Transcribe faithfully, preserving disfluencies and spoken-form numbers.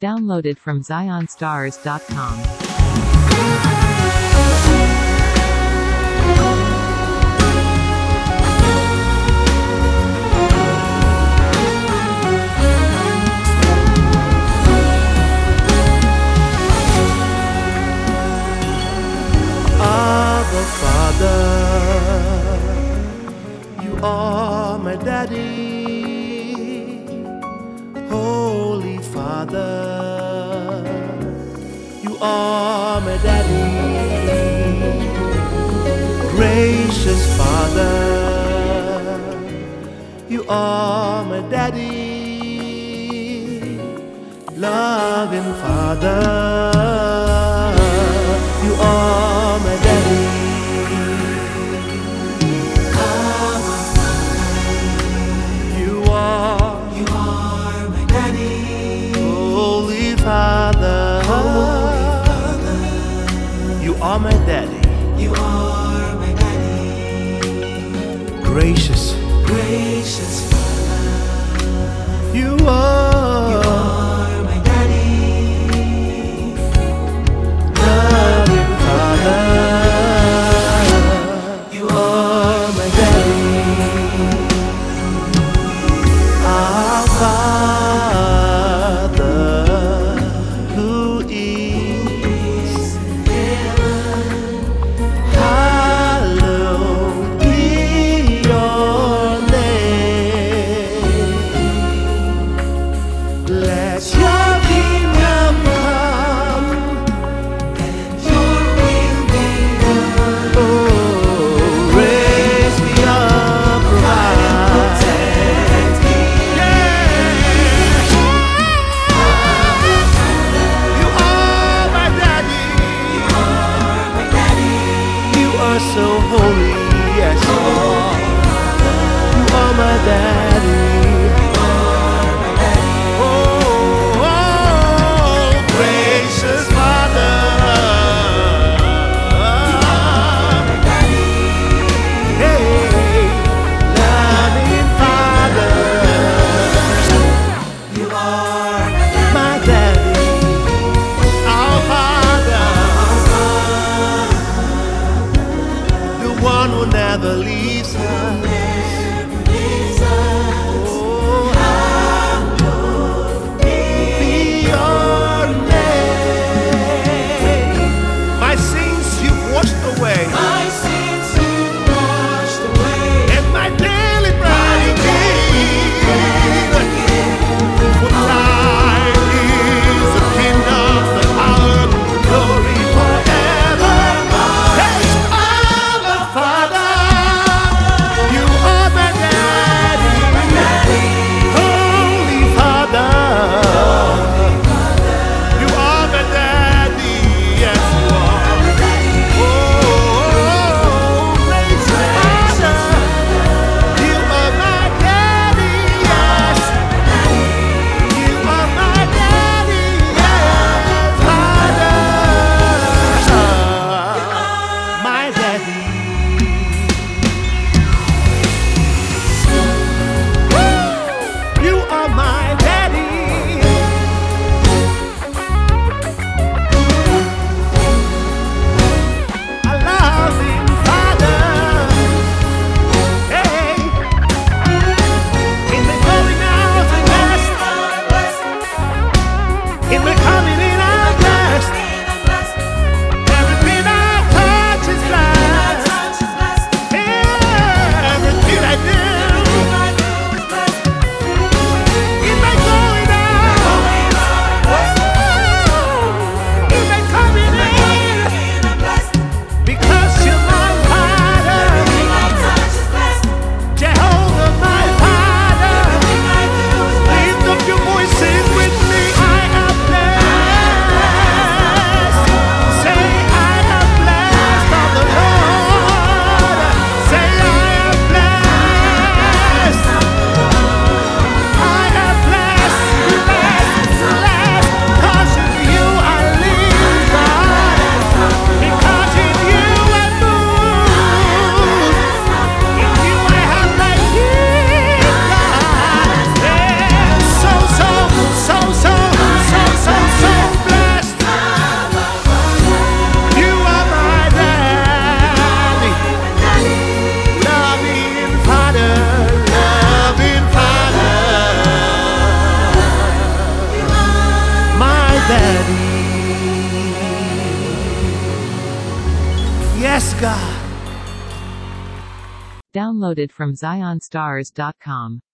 Downloaded from zion stars dot com. Abba Father, you are my daddy. Holy Father, you are my daddy. Gracious Father, you are my daddy. Loving Father, you are my daddy. Abba Father, You are, you are my daddy. Holy Father, Holy Father, you are my daddy. you are my daddy. Gracious, Gracious Father, you you are, are my daddy. loving Father, You are my daddy. Our Father, who is in heaven, hallowed be your name. daddy. Yes, God. Downloaded from Zion Stars dot com.